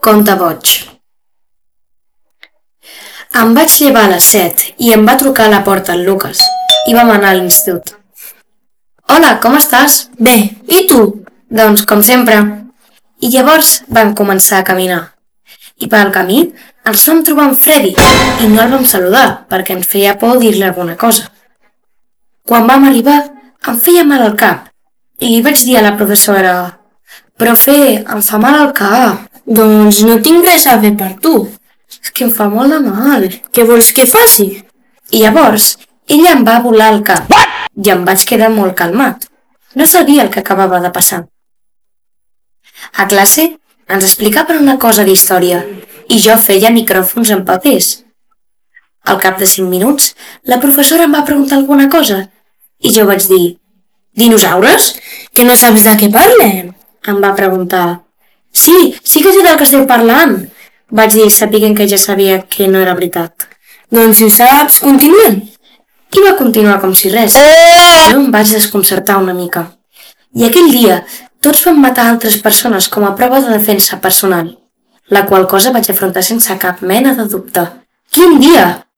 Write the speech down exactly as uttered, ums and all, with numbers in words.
Conte boig. Em vaig llevar a les set i em va trucar a la porta el Lucas i vam anar a l'institut. Hola, com estàs? Bé, i tu? Doncs com sempre. I llavors vam començar a caminar. I pel camí ens vam trobar amb Freddy i no el vam saludar perquè ens feia por dir-li alguna cosa. Quan vam arribar em feia mal al cap i li vaig dir a la professora: Profe, em fa mal al cap. Doncs no tinc res a fer per tu. És que em fa molt de mal. Què vols que faci? I llavors ella em va volar el cap i em vaig quedar molt calmat. No sabia el que acabava de passar. A classe ens explicaven una cosa d'història i jo feia micròfons en papers. Al cap de cinc minuts, la professora em va preguntar alguna cosa i jo vaig dir: Dinosaures? Que no saps de què parlem? Em va preguntar. Sí, sí que sé del que estem parlant, vaig dir sapiguent que ja sabia que no era veritat. Doncs si ho saps, continuem. I va continuar com si res. Jo em vaig desconcertar una mica. I aquell dia tots van matar altres persones com a prova de defensa personal, la qual cosa vaig afrontar sense cap mena de dubte. Quin dia!